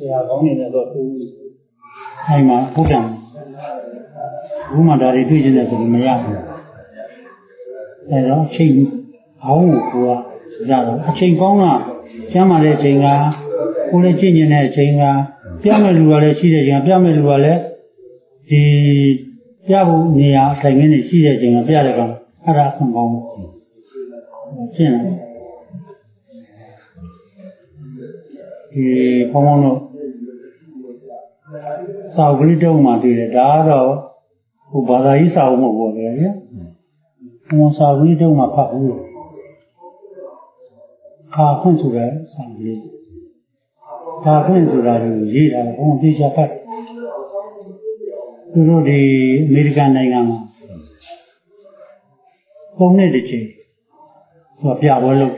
ရာကောင်းနေတဲ့တော့သူအဲ့မှာဟုတ်တယ်ဘုမဒါတွေတွေ့ကျင်တယ်ဆိုလို့မရဘူးအဲ့တော့အချိန်အောင်းကိုရတော့အချိန်ကောင်းကကျမ်းမာတဲ့အချိန်ကကိုယ်လည်းကြည့်ကျင်တဲ့အချိန်ကပြမဲ့လူကလည်းရှိတဲ့အချိန်ကပြမဲ့လူကလည်းဒီပြဖို့နေရာအထိုင်ကနေရှိတဲ့အချိန်ကပြတဲ့ကောင်အဲ့ဒါအခွင့်ကောင်းရှင်းလားဒီဘုံဘုံတို့စာအုပ်ကလေးတုံးမှတွေ့တယ်ဒါကတော့ဟိုဘာသာရေးစာအုပ်မဟုတ်ဘူးလေဘုံစာအုပ်ကလေးတုံးမှဖတ်ဘူးခါခွင့်ဆိုတဲ့စာအုပ်လေးခါခွင့်ဆိုတာကိုရေးတာဘုံသိချဖတ်သူတို့ဒီအမေရိကန်နိုင်ငံမှာပုံနဲ့တစ်ချိန်သူကပြပွဲလုပ်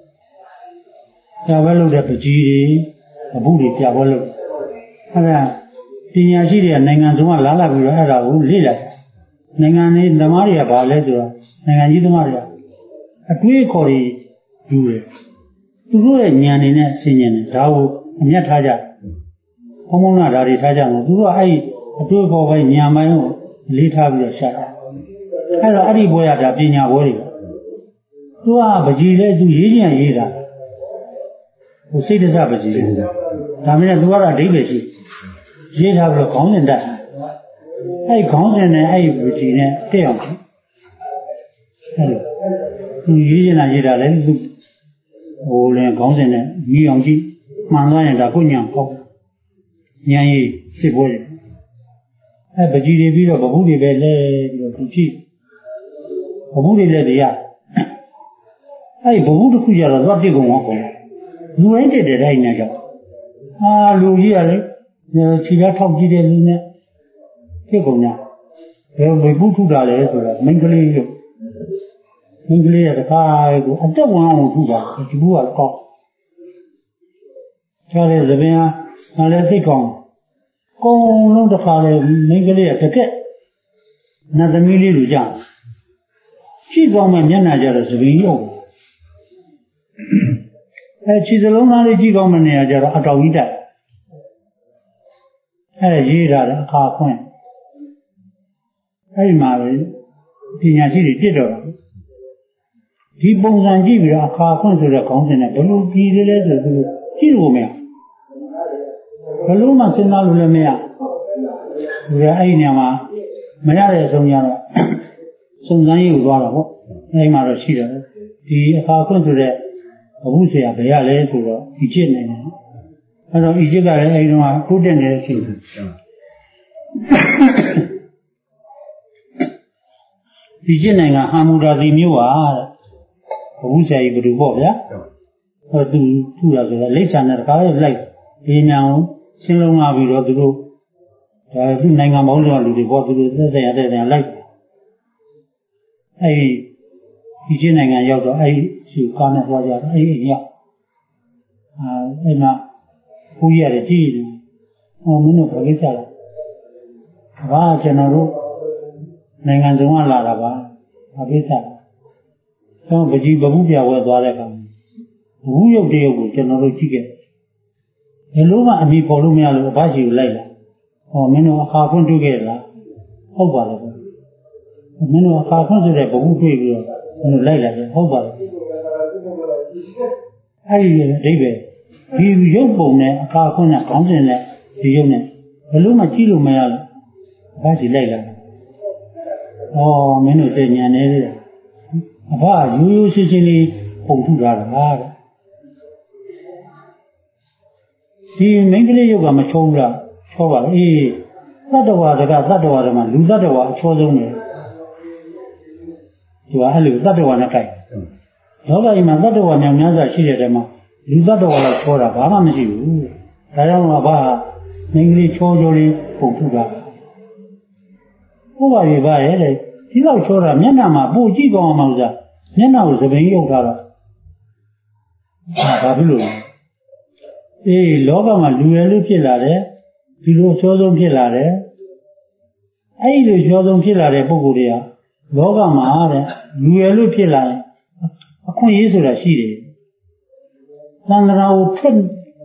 တဲ့ပကြီးတွေအမှုတွေပြပွဲလုပ်အဲ့ဒါပညာရှိတွေကနိုင်ငံစုံကလာလာပြီးတော့အဲ့ဒါကိုလေ့လာနိုင်ငံတွေဓမ္မတွေကဘာလဲဆိုတော့နိုင်ငံကြီးသမားတွေကအတွေးခေါ်တွေယူတယ်သူတို့ရဲ့ဉာဏ်တွေနဲ့ဆင်ញင်တယ်ဒါကိုအမျက်ထားကြဘုံဘုံကဒါတွေထားကြမှာသူတို့ကအဲ့အတွေးခေါ်ပိုင်းဉာဏ်ပိုင်းကိုလေးထားပြီးတော့ရှာတာအဲ့တော့အဲ့ဒီဘွဲရတာပညာဘွဲတွေသူကပကြီးလဲသူရေးချင်ရေးတာဟိုစိတ်တစပကြီးဒါမှမဟုတ်သူကတော့အဓိပ္ပာယ်ရှိရေးထားပြီးတော့ခေါင်းစဉ်တက်အဲ့ခေါင်းစဉ်နဲ့အဲ့ပကြီးနဲ့တက်အောင်အဲ့လိုသူရေးချင်တာရေးတာလဲသူဟိုလည်းခေါင်းစဉ်နဲ့ရေးအောင်ကြည့်မှန်သွားရင်ဒါကိုညံပေါ့ညံရေးစစ်ပွဲတယ်အဲ့ပကြီးတွေပြီးတော့ဗဟုတွေပဲလဲပြီးတော့သူကြည့်ဗဟုတွေလည်းတရားအဲ့ဗဟုတစ်ခုကြတော့သွားတိတ်ကုန်အောင်ကုန်လူတိုင်းတက်တဲ့တိုင်းနဲ့ကြောက်လူကြီးကလေခြေပြားထောက်ကြည့်တဲ့လူနဲ့တိတ်ကုန်ကြဘယ်ဘုထုတာလဲဆိုတော့မိန်းကလေးကတခါကိုအတက်ဝင်အောင်ထုတာဒီဘူးကကောက်ဒါလည်းသပင်ကလည်းသိကောင်းကုန်းလုံးတစ်ခါလေမိန်းကလေးကတကက်နတ်သမီးလေးလူကြရှိကောင်းမှမျက်နှာကြတော့သပင်ရုပ်ခြေစလုံးသားလေးကြည့်ကောင်းမနေရကြတော့အတော်ကြီးတက်ရေးထားတဲ့အခါခွင့်အဲ့ဒီမှာပဲပညာရှိတွေပြစ်တော့ဒီပုံစံကြည့်ပြီးတော့အခါခွင့်ဆိုတဲ့ခေါင်းစဉ်နဲ့ဘယ်လိုကြည့်သေးလဲဆိုသူကြည့်လို့မရဘယ်လိုမှစဉ်းစားလို့လည်းမရဘူးအဲ့ဒီနေရာမှာမရတဲ့အဆုံးရတော့စုံစမ်းရေးကိုသွားတာပေါ့အဲ့ဒီမှာတော့ရှိတယ်ဒီအခါခွင့်ဆိုတဲ့အဘုဆရာဘယ်ရလဲဆိုတော့အီဂျစ်နိုင်ငံအဲ့တော့အီဂျစ်ကလည်းအဲဒီတော့တိုးတက်နေတဲ့အချိန်အီဂျစ်နိုင်ငံဟာမူရာစီမြို့ပါတဲ့အဘုဆရာကြီးဘယ်သူပေါ့ဗျာအဲ့သူထူတာဆိုတော့လိပ်စာနဲ့တခါလေးလိုက်ဒီညောင်ရှင်းလုံးလာပြီးတော့သူတို့ဒါသူနိုင်ငံပေါင်းစုံလူတွေပေါ့သူတို့သက်ဆိုင်ရတဲ့နေရာလိုက်အဲ့ဒီချင်းနိုင်ငံရောက်တော့အဲ့ဒီကားနဲ့သွားကြတော့အဲ့ဒီရောက်အဲ့မှာဘုရားရတယ်ကြည့်တယ်ဟောမင်းတို့ဘာကိစ္စလဲဘာကျွန်တော်တို့နိုင်ငံစုံကလာတာပါဘာကိစ္စလဲတော့ပကြီးဘဘူးပြဝဲသွားတဲ့အခါဘဘူးရုပ်တရုပ်ကိုကျွန်တော်တို့ကြည့်ခဲ့ဘယ်လိုမှအမိပေါ်လို့မရလို့အဘရှိကိုလိုက်လာဟောမင်းတို့အခါခွင့်တွေ့ခဲ့လားဟုတ်ပါလားမင်းတို့အခါခွင့်ဆိုတဲ့ဘဘူးတွေ့ပြီးတော့မင်းတို့လိုက်လာတယ်ဟုတ်ပါလားအဲ့ဒီအဓိပ္ပာယ်ဒီရုပ်ပုံနဲ့အခါခွင့်နဲ့ခေါင်းစဉ်နဲ့ဒီရုပ်နဲ့ဘယ်လိုမှကြည့်လို့မရလို့အဘရှိလိုက်လာဟောမင်းတို့တည်ညံနေတယ်အဘရိုးရိုးရှင်းရှင်းလေးပုံထုထားတာတဲ့ဒီမိန်းကလေးရုပ်ကမချောဘူးလားချောပါလားအေးသတ္တဝါတကသတ္တဝါတမှာလူသတ္တဝါအချောဆုံးတယ်ဒီကအဲ့လိုသတ္တဝါနဲ့ကြိုက်လောကကြီးမှာသတ္တဝါများများစွာရှိတဲ့တဲမှာလူသတ္တဝါလောက်ချောတာဘာမှမရှိဘူးဒါကြောင့်အဘမိန်းကလေးချောချောလေးပုံထုတာဟုတ်ပါရဲ့ဗျာရဲ့ဒီလောက်ချောတာမျက်နှာမှာပို့ကြည့်ကောင်းအောင်စားမျက်နှာကိုသပင်ရုပ်ထားတော့ဘာဖြစ်လို့လဲအေးလောကမှာလူရည်လို့ဖြစ်လာတယ်ဒီလိုချောဆုံးဖြစ်လာတယ်အဲ့ဒီလိုချောဆုံးဖြစ်လာတဲ့ပုဂ္ဂိုလ်တွေကလောကမှာတဲ့လူရည်လို့ဖြစ်လာရင်အခွင့်အရေးဆိုတာရှိတယ်သံဃာကို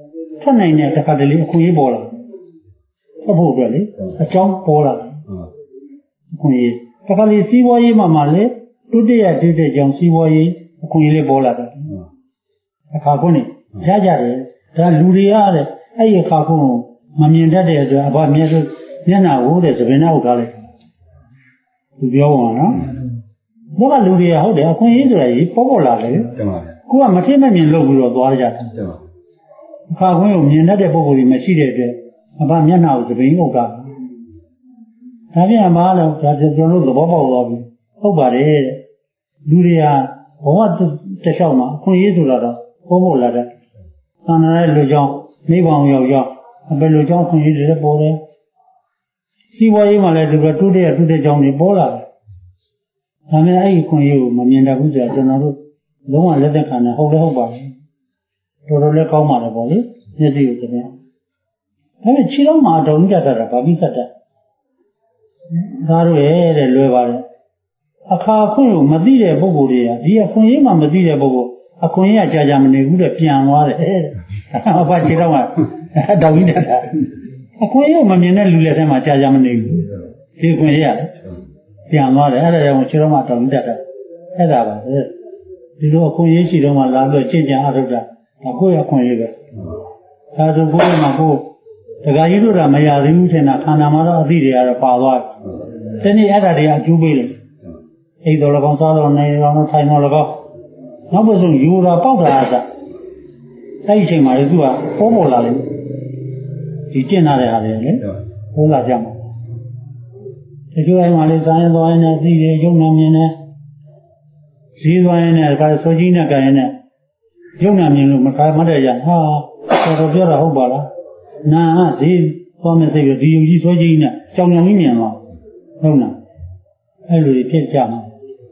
ထွက်နိုင်တဲ့တစ်ခါတလေအခွင့်အရေးပေါ်လာထွက်ဖို့အတွက်လေအကြောင်းပေါ်လာအခွင့်အရေးတစ်ခါလေစီးပွားရေးမှာလေတုတ္တရတုတ္တကြောင့်စီးပွားရေးအခွင့်အရေးလေးပေါ်လာတယ်အခါခွန်းနေရကြတယ်ဒါလူတွေရတဲ့အဲ့ဒီအခါခွန်းကိုမမြင်တတ်တဲ့အတွက်အဘမျက်နှာကိုတဲ့သပင်နောက်ထားလိုက်သူပြောပါနော်ဘောကလူတွေကဟုတ်တယ်အခွင့်အရေးဆိုတာကြီးပေါ်လာတယ်ကိုကမထင်မမြင်လုပ်ပြီးတော့သွားကြတယ်အခါခွန်းကိုမြင်တတ်တဲ့ပုံစံတွေမရှိတဲ့အတွက်အဘမျက်နှာကိုသပင်အုပ်တာဒါပြန်မလို့ဒါကျွန်တော်တို့သဘောပေါက်သွားပြီဟုတ်ပါတယ်တဲ့လူတွေကဘဝတစ်လျှောက်မှာအခွင့်အရေးဆိုတာတော့ပေါ်လာတယ်သံဃာရဲ့လူကြောင့်နိဗ္ဗာန်ရောက်ဘယ်လိုကြောင့်ခွင့်ရတဲ့ပေါ်တယ်စီးပွားရေးမှာလည်းဒီလိုတိုးတဲ့ကြောင့်တွေပေါ်လာတယ်ဒါပေမဲ့အဲ့ဒီခွင့်ရကိုမမြင်တတ်ဘူးဆိုတာကျွန်တော်တို့လုံးဝလက်သက်ခံတယ်ဟုတ်ပါတယ်တော်တော်လေးကောင်းပါတယ်ပေါ့လေမျက်စိကိုသဖြင့်ဒါပေမဲ့ခြေတော်မှာတော်ကြီးတတ်တာဗာပိစတ္တဒါတို့ရဲ့တဲ့လွယ်ပါတယ်အခါခွင့်ကိုမသိတဲ့ပုဂ္ဂိုလ်တွေကဒီအခွင့်အရေးမှမသိတဲ့ပုဂ္ဂိုလ်အခွင့်အရေးကြာမနေဘူးတဲ့ပြန်သွားတယ်အဘခြေတော်မှာတော်ကြီးတတ်တာအခွင့်အရေးမမြင်တဲ့လူလက်ထဲမှာကြာမနေဘူးဒီခွင့်ရရတယ်ပြန်သွားတယ်အဲ့ဒါကြောင့်ခြေတော်မှာတော်ကြီးတတ်တာအဲ့ဒါပါဒီလိုအခွင့်အရေးရှိတော့မှလာပြီးကြင်ကြံအထုတ်တာဒါကိုယ့်ရဲ့အခွင့်အရေးပဲဒါဆိုကိုယ့်မှာကိုယ်တခါကြီးတို့ကမရသေးဘူးထင်တာခန္ဓာမှာတော့အသည့်တွေကတော့ပါသွားတယ်တနေ့အဲ့ဒါတွေအကျိုးပေးတယ်အိမ်တော်၎င်းစားတော်နေတော်ထိုင်တော်၎င်းနောက်ပတ်ဆုံးယူတာပေါက်တာအစအဲ့ဒီအချိန်မှာလေသူကပေါ်လာတယ်ဒီကျင့်လာတဲ့ဟာတွေလေပေါ်လာကြမှာဒီလိုအိမ်မှာလေစားရင်သွားရင်လည်းသိတယ်ယုံနာမြင်တယ်ဈေးသွားရင်လည်းဒါဆိုကြီးနဲ့ကြရင်လည်းယုံနာမြင်လို့မခါမတဲ့ရဟာတော်ပြောတာဟုတ်ပါလားနာဈေးသွားမယ်စိတ်ကဒီယူကြီးဆိုကြီးနဲ့ကြောင်ကြောင်ကြီးမြင်သွားဟုတ်လားအဲ့လိုဖြစ်ကြမှာ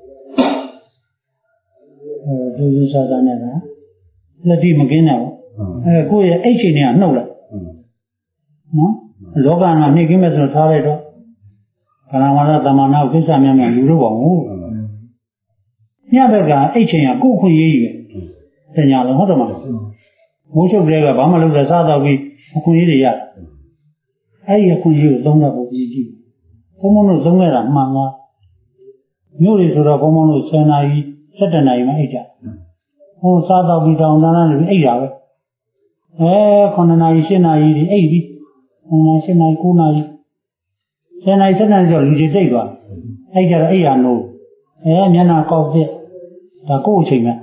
ဒီစားစားနဲ့ကလက်တိမကင်းတော့ကိုယ့်ရဲ့အိတ်ချိန်တွေကနှုတ်လိုက်နော်လောကမှာနှိမ့်ကင်းမဲ့ဆိုထားလိုက်တော့ဘာသာမာနသမဏကိစ္စများများလူတော့ပါဘူးညဘက်ကအိတ်ချိန်ကကိုယ့်ခွင့်ရေးကြီးပဲတညာလုံးဟုတ်တယ်မလားမိုးချုပ်တဲ့ကဘာမှလုပ်ရစားတော့ပြီးအခွင့်အရေးတွေရအဲ့ဒီအခွင့်အရေးကိုသုံးရဖို့ကြီးကြီးဘုံဘုံတို့သုံးရတာမှန်လားမြို့တွေဆိုတော့ဘုံဘုံတို့10 နာရီ17 နာရီမှအိတ်ကြဟိုစားတော့ပြီးတောင်းတန်းနေအိတ်တာပဲ9 နာရီ10 နာရီဒီအိတ်ပြီး9 နာရီ10 နာရီ9 နာရီ10 နာရီ17 နာရီတော့လူကြီးတိတ်သွားအဲ့ကြတော့အိတ်ရနိုးမျက်နှာကောက်တဲ့ဒါကိုယ့်အချိန်က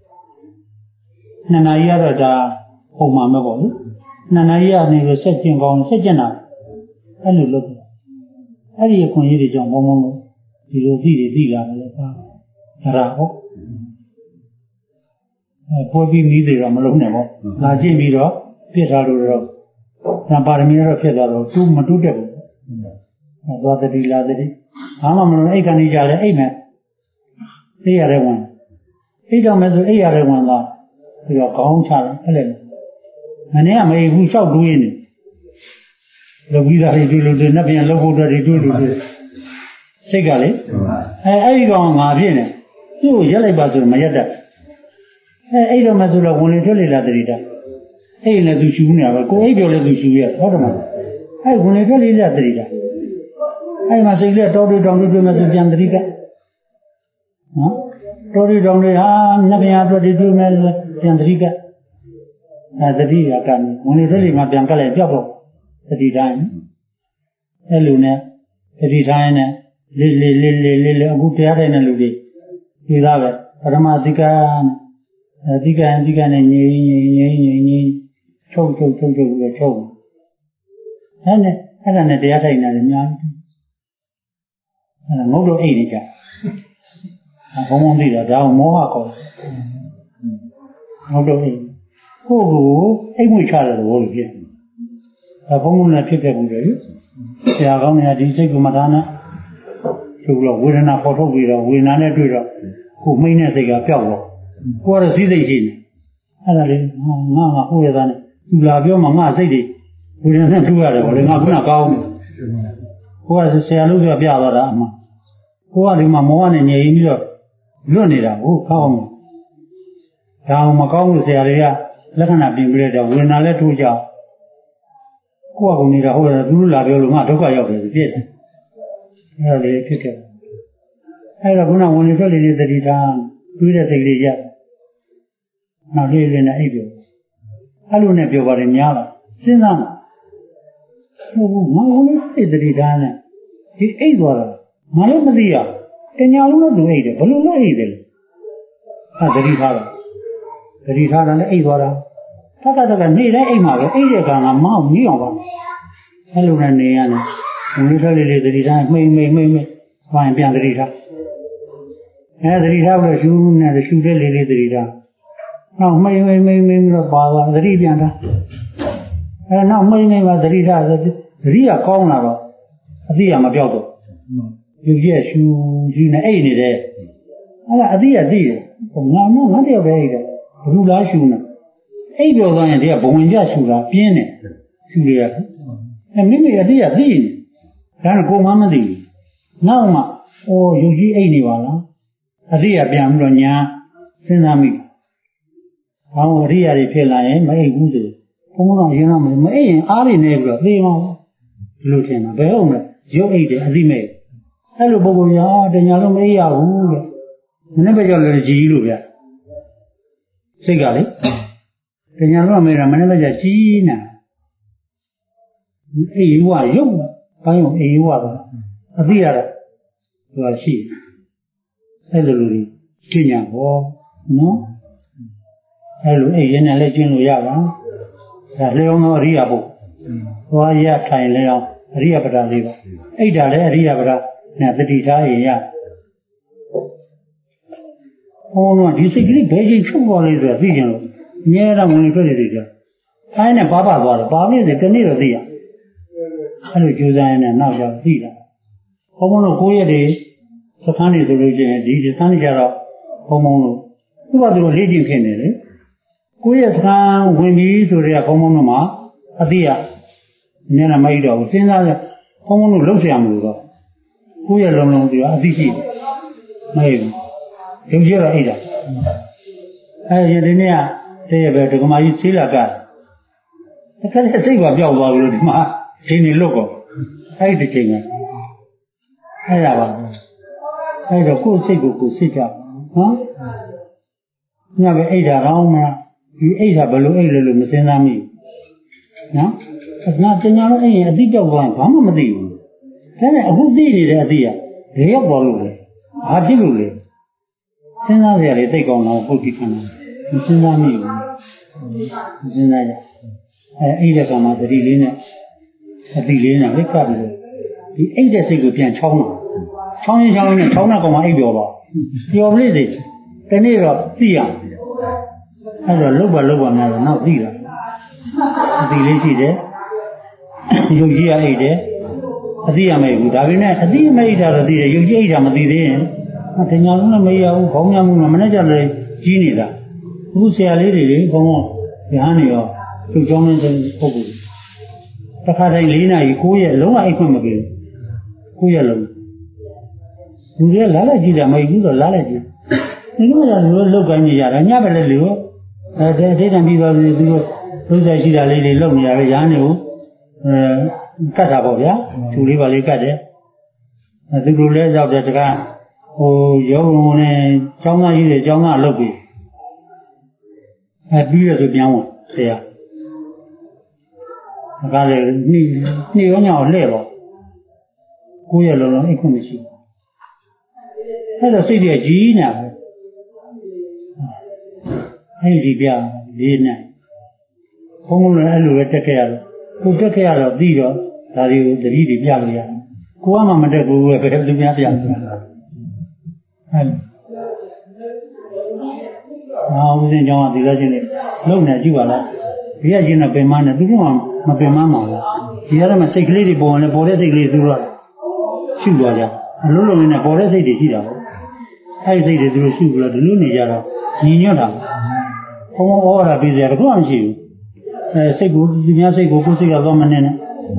2 နာရီကတော့ဒါပုံမှန်ပဲပေါ့လေ2 နာရီကနေပြီးဆက်ကျင်ကောင်းဆက်ကျင်တာအဲ့လိုလုပ်တယ်အဲ့ဒီအခွင့်အရေးတွေကြောင့်ဘုံဘုံလို့ဒီလိုသိလာတယ်လေပါဒါဟုတ်ပွဲပြီးမိသေးတော့မလုံးနဲ့ပေါ့လာကြည့်ပြီးတော့ပြစ်ထားလို့တော့ဒါပါရမီတော့ဖြစ်သွားတော့သူမတူးတက်ဘူးသွားတတိလာတတိဘာမှမလို့အိတ်ကနေကြလဲအိတ်မယ်အိတ်ရတဲ့ဝင်အိတ်တော့မယ်ဆိုအိတ်ရတဲ့ဝင်သွားပြီးတော့ခေါင်းချတယ်အဲ့လေမနေ့ကမအိတ်ဘူးလျှောက်တွေးနေလောကီသားတွေတွေ့လို့တွေနဲ့ပြန်လှုပ်ဖို့အတွက်တွေတွေ့လို့တွေစိတ်ကလေအဲ့ဒီကောင်ငါဖြစ်နေသူ့ကိုရက်လိုက်ပါဆိုမရက်တတ်အဲ့တော့မှဆိုတော့ဝင်လေထွက်လေလာတတိတာအဲ့လည်းသူရှူနေတာပဲကိုအိပ်ပြောလဲသူရှူရဟုတ်တယ်မလားအဲ့ဝင်လေထွက်လေလာတတိတာအဲ့မှာစိတ်လက်တော်တွေတောင်တွေတွေ့မှဆိုပြန်တတိကနော်တော်တွေတောင်တွေဟာနှစ်ပြန်အတွက်တွေတွေ့မှပြန်တတိကတတိကကံဝင်လေထွက်လေမှပြန်ကတ်လိုက်ပြောက်တော့တတိတိုင်းအဲ့လိုနဲ့တတိတိုင်းနဲ့လေးအခုတရားထိုင်တဲ့လူတွေဒီသားပဲပထမအဓိကနဲ့ငြိမ်ချုပ်ပြီးတော့ချုပ်အဲ့ဒါနဲ့တရားထိုင်နေတယ်များငုတ်တော့အိတ်နေကြဘုံဘုံသိတော့ဒါကမောဟကောငုတ်တော့အိတ်ကိုအိတ်မွေချတယ်လို့လို့ဖြစ်ဒါဘုံဘုံနဲ့ဖြစ်ခဲ့ဘူးလေဆရာကောင်းတွေကဒီစိတ်ကမထားနဲ့ဆိုတော့ဝေဒနာပေါ်ထုတ်ပြီးတော့ဝေဒနာနဲ့တွေ့တော့ကိုမိတ်နဲ့စိတ်ကပျောက်တော့ကိုကတော့စည်းစိတ်ရှိနေအဲ့ဒါလေငါဟိုရသားနဲ့သူလာပြောမှငါစိတ်တွေဝေဒနာနဲ့တွေ့ရတယ်ဗောလေငါခုနကောင်းကိုကဆရာလို့ပြောပြသွားတာအမှကိုကဒီမှာမောဟနဲ့ငြိမ်ပြီးတော့လွတ်နေတာကိုကောင်းဒါအောင်မကောင်းလို့ဆရာတွေကလက်ခဏပြင်ပြတဲ့ဝေဒနာလည်းထိုးကြကိုယ့်အကူနေတာဟိုသူတို့လာပြောလို့ငါဒုက္ခရောက်တယ်ပြည့်တယ်အဲ့ဒါလေးဖြစ်ခဲ့အဲ့တော့ခုနဝင်လေထွက်လေသတိထားတွေးတဲ့စိတ်လေးရက်နောက်လေးလေးနဲ့အိပ်ပြောအဲ့လိုနဲ့ပြောပါတယ်များလားစဉ်းစားမှာဟုတ်ငါဝင်လေသတိထားနဲ့ဒီအိပ်သွားတာငါလည်းမသိရတညာလုံးနဲ့သူအိပ်တယ်ဘယ်လိုလဲအိပ်တယ်လဲအဲ့သတိထားတာသတိထားတာနဲ့အိပ်သွားတာတခါနေ့တိုင်းအိမ်မှာပဲအိမ်တဲ့ကံကမောင်းမြည်အောင်ပါအဲ့လိုနဲ့နေရတယ်ဝင်လေထွက်လေသတိထားမှိမ့်ဘာရင်ပြန်သတိထားသတိထားလို့ရှူနေတယ်ရှူတဲ့လေးသတိထားနောက်မှိမ့်တော့ပါသွားသတိပြန်ထားနောက်မှိမ့်ပါသတိထားသတိကကောင်းလာတော့အသိကမပြောက်တော့ယူရဲ့ရှူနေအိတ်နေတယ်အဲ့ဒါအသိကသိတယ်ငါတယောက်ပဲအိတ်တယ်ဘလူလားရှူနေအိပ်ပြောသွားရင်တည်းကဘဝင်ကြရှူတာပြင်းတယ်ရှူရမိမိအသိကသိနေဒါကကိုမှမသိဘူးနောက်မှယုတ်ကြီးအိပ်နေပါလားအသိကပြန်ပြီးတော့ညာစဉ်းစားမိဘာလို့အရိယာတွေဖြစ်လာရင်မအိပ်ဘူးဆိုဘုံတော့ရင်တော့မအိပ်ရင်အားတွေနေပြီးတော့သိမှာဒီလိုထင်တာဘယ်ဟုတ်မလဲရုပ်အိပ်တယ်အသိမဲ့အဲ့လိုပုဂ္ဂိုလ်ရောတညာလုံးမအိပ်ရဘူးတဲ့မနေ့ကကြောက်လည်းကြီးလို့ဗျစိတ်ကလေတညာလုံးမေးတာမနေ့ကကြကြီးနာအေးရွာရုပ်ဘိုင်းကိုအေးရွာတော့အသိရတော့ဟိုရှိအဲ့လိုလူကြီးကျင့်ညာဟောနော်အဲ့လိုအဲ့ရင်းနဲ့လည်းကျင့်လို့ရပါဒါလျောင်းတော့အရိယာပုသွားရထိုင်လျောင်းအရိယပဒလေးပါအဲ့ဒါလည်းအရိယပဒနဲ့တတိထားရင်ရဟောတော့ဒီစိတ်ကလေးဘယ်ချိန်ချုပ်သွားလဲဆိုတော့သိကြလို့အများအားဝင်ထွက်နေတယ်ကြာအဲ့နဲ့ပါသွားတယ်ပါပြီဆိုတနေ့တော့သိရအဲ့လိုကြိုးစားရင်လည်းနောက်ကျသိတာဘုံဘုံတို့9ရက်တည်းစခန်းနေဆိုလို့ရှိရင်ဒီစခန်းနေကြတော့ဘုံဘုံတို့သူ့ဘာသူတို့လေ့ကျင့်ဖြစ်နေလေ9ရက်စခန်းဝင်ပြီးဆိုတော့ဘုံဘုံတို့မှာအသိရနည်းနည်းမအိတော့ဘူးစဉ်းစားရဘုံဘုံတို့လှုပ်ရှားမလို့တော့9ရက်လုံးလုံးပြီးတော့အသိရှိမအိဘူးဒုကြီးတော့အိတာအဲ့ဒီနေ့ကတည်းကပဲဒကမာကြီးဆေးလာကတခါတည်းစိတ်ကပျောက်သွားပြီလို့ဒီမှာဒီနေ့လွတ်တော့အဲ့ဒီချိန်ကအဲ့ဒါပါအဲ့တော့ကိုယ်စိတ်ကိုကိုစစ်ကြနော်ညပဲအိတ်တာကောင်းမှဒီအိတ်တာဘယ်လိုအိတ်လဲလို့မစဉ်းစားမိနော်ငါတညာလုံးအိတ်ရင်အတိပြောက်သွားရင်ဘာမှမသိဘူးဒါနဲ့အခုသိနေတဲ့အတိကဘယ်ရောက်သွားလို့လဲဘာဖြစ်လို့လဲစဉ်းစားစရာတွေသိကောင်းတော့ပုတ်တိခဏမစဉ်းစားမိဘူးမစဉ်းစားရအဲ့ဒီကမှသတိလေးနဲ့အတိလေးနဲ့လက်ကပ်ပြီးဒီအိတ်တဲ့စိတ်ကိုပြန်ချောင်းတာချောင်းရင်ချောင်းရင်နဲ့ချောင်းတဲ့ကောင်မှအိတ်ပြောတော့ပျော်ပလိစေတနေ့တော့သိရအဲ့တော့လုတ်ပါများတော့နောက်သိတာအတိလေးရှိတယ်ယုတ်ကြီးအိတ်တယ်အတိရမဲ့ဘူးဒါပေမဲ့အတိမဲ့အိတ်တာတော့သိတယ်ယုတ်ကြီးအိတ်တာမသိသေးရင်တညာလုံးနဲ့မရဘူးခေါင်းညမှုနဲ့မနဲ့ကြလည်းကြီးနေတာအခုဆရာလေးတွေလေဘုံဘုံညာနေရောသူ့ကြောင်းနေတဲ့ပုဂ္ဂိုလ်တစ်ခါတိုင်း4 နာရီ9ရက်လုံးဝအိတ်ခွင့်မပေးဘူး9ရက်လုံးလူတွေလာလိုက်ကြည့်တာမဟုတ်ဘူးတော့လာလိုက်ကြည့်ဒီလိုရလို့လောက်ကိုင်းနေရတာညပဲလေလူအဲဒိဋ္ဌံပြီးတော့သူတို့လုံးဆိုင်ရှိတာလေးတွေလောက်နေရပဲရားနေဘူးကတ်တာပေါ့ဗျာသူလေးပါလေးကတ်တယ်သူတို့လဲရောက်တဲ့တကားရုံးဝင်နဲ့ကျောင်းသားကြီးတွေကျောင်းသားလုပ်ပြီးပြီးရဆိုပြန်ဝင်ဆရာဒါကလည်းနေ့ရောညောလှဲ့ပေါ့9ရက်လုံးအိတ်ခွင့်မရှိဘူးအဲ့တော့စိတ်ကြီးကြီးနေတယ်အဲ့ဒီပြလေးနဲ့ဘုံဘုံလည်းအဲ့လိုပဲတက်ခဲ့ရတယ်ကိုတက်ခဲ့ရတော့ပြီးတော့ဒါတွေကိုတတိတွေပြလို့ရတယ်ကိုကမှမတက်ဘူးပဲဘယ်သူများပြလို့အဲ့ဦးစင်းကျောင်းကဒီလိုချင်းနေလုံနေကြည့်ပါလားဒီကချင်းတော့ပင်မနဲ့သူကမပင်မမှာလားဒီကတော့မှစိတ်ကလေးတွေပေါ်နေပေါ်တဲ့စိတ်ကလေးသူတို့ရှုသွားကြအလုံးလုံးနဲ့ပေါ်တဲ့စိတ်တွေရှိတာပေါ့အဲ့ဒီစိတ်တွေသူတို့ရှုပြီးတော့ဒီလိုနေကြတော့ညီညွတ်တာဘုံဘုံဩဝါဒပေးစရာတခုမှမရှိဘူးစိတ်ကိုဒီများစိတ်ကိုကိုယ်စိတ်ကတော့မနေနဲ့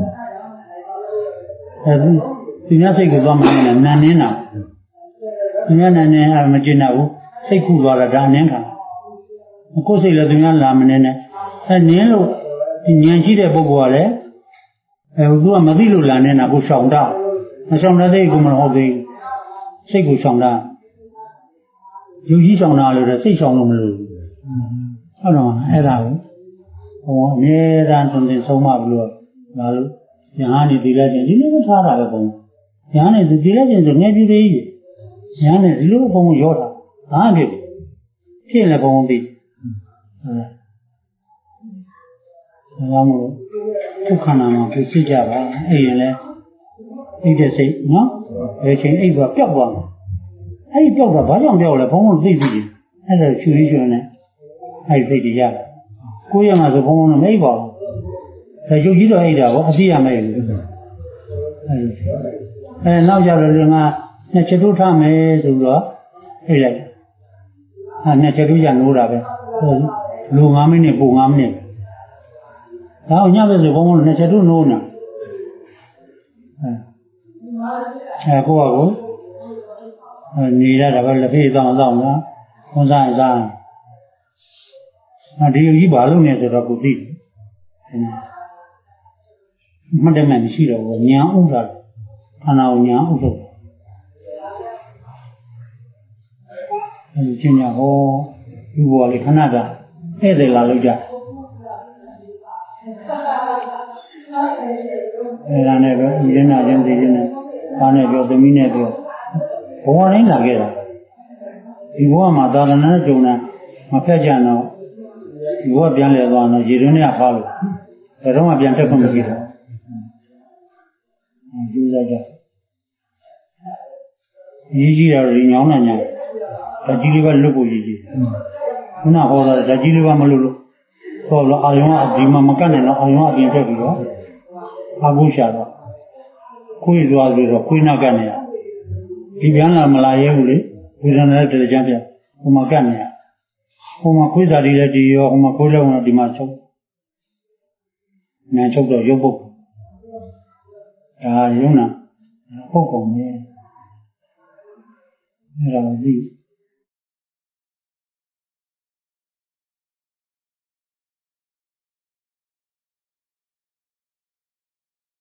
ဒီများစိတ်ကိုတော့မနေနဲ့နာနေတာဒီများနာနေမကျင်တော့ဘူးစိတ်ကူသွားတာဒါအနည်းခံကိုယ်စိတ်လည်းသူများလာမနေနဲ့နင်းလို့ဉာဏ်ရှိတဲ့ပုဂ္ဂိုလ်ကလည်းသူကမသိလို့လာနေတာကိုရှောင်တာမရှောင်တဲ့စိတ်ကိုမဟုတ်သေးဘူးစိတ်ကိုရှောင်တာယူကြီးရှောင်တာလို့စိတ်ရှောင်လို့မလို့ဟုတ်တော့အဲ့ဒါကိုဟိုအမြဲတမ်းသွန်သင်ဆုံးမပြီးတော့လာလို့ညာနေဒီလက်ချင်းဒီလိုထားတာပဲဘုံညာနေဒီလက်ချင်းဆိုငယ်ပြူသေးကြီးညာနေဒီလိုဘုံရောတာဘာဖြစ်လဲဘုံပြီးဟုတ်လားမလို့ဒုက္ခနာမှာပြစ်ကြပါအဲ့ရင်လဲအိတ်တဲ့စိတ်နော်ဘယ်ချိန်အိတ်ကပျောက်သွားမှာအဲ့ဒီပျောက်တာဘာကြောင့်ပျောက်လဲဘုံကသိပြီအဲ့ဒါချူရင်းနဲ့အဲ့စိတ်တွေရတယ်ကိုယ်ရမှာဆိုဘုံကမအိပ်ပါဘူးဒါရုပ်ကြီးတော့အိတ်တာပေါ့အသိရမယ်လို့နောက်ကြတော့လည်းငါနှစ်ချက်တို့ထားမယ်ဆိုတော့အိတ်လိုက်နှစ်ချက်တို့ရနိုးတာပဲလူ9မိနစ်ပို9မိနစ်ဒါအောင်ညပဲဆိုဘုံကနှစ်ချက်တို့နိုးနေကိုယ့်ကိုနေရတာပဲလက်ဖေးတောင်းတောင်းလားခွန်စားစားဒီလိုကြီးဘာလို့နေဆိုတော့ကိုသိမှတ်တယ်မှမရှိတော့ဘူးညာဥစ္စာခန္ဓာကိုညာဥစ္စာအဲဒီချင်းညာဟောဒီဘောလေးခဏကဧည့်သည်လာလို့ကြအဲ့ဒါနဲ့ပဲရင်းနာချင်းသိချင်းနဲ့ဘာနဲ့ပြောသမီးနဲ့ပြောဘဝတိုင်းလာခဲ့တာဒီဘဝမှာသာသနာ့ကြုံတာမဖက်ကြတော့ဒီဘဝပြန်လဲသွားတော့ရေတွင်းနဲ့ဖားလို့ဘယ်တော့မှပြန်တက်ခွင့်မရှိတော့ကျူးစားကြရေးကြည့်တာဒီညောင်းနေညာဓာတ်ကြီးလေးပဲလွတ်ဖို့ရေးကြည့်ခုနဟောတာဓာတ်ကြီးလေးပဲမလွတ်လို့ဟောလို့အာယုံကဒီမှာမကတ်နိုင်တော့အာယုံကအပြင်ထွက်ပြီးတော့အဘုရှာတော့ခွေးသွားပြီးတော့ခွေးနာကတ်နေရဒီပြန်လာမလာရဲဘူးလေဝိဇ္ဇာနဲ့တကြံပြဟိုမှာကတ်နေရဟိုမှာခွေးစားတွေလည်းဒီရောဟိုမှာခွေးလုံးတော့ဒီမှာချုပ်နာချုပ်တော့ရုပ်ပုတ်ဒါရုံနာပုတ်ကုန်နေအဲ့ဒါကိုသိ